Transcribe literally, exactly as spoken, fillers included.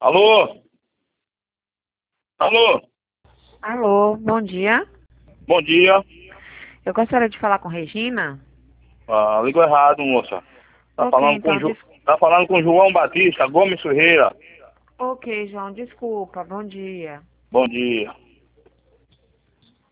Alô? Alô? Alô, bom dia. Bom dia. Eu gostaria de falar com Regina. Ah, ligou errado, moça. Tá Ok, falando com então, Ju... des... tá falando com João Batista Gomes Ferreira. ok, João, desculpa, bom dia. Bom dia.